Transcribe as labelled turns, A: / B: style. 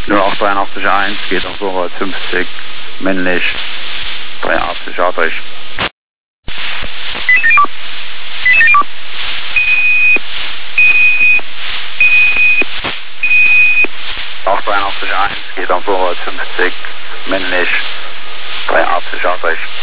A: 08881 geht auf Vorwärts 50, männlich 83 Adrich. Auch 83.1 geht auf Vorwärts 50, männlich 83 Adrich.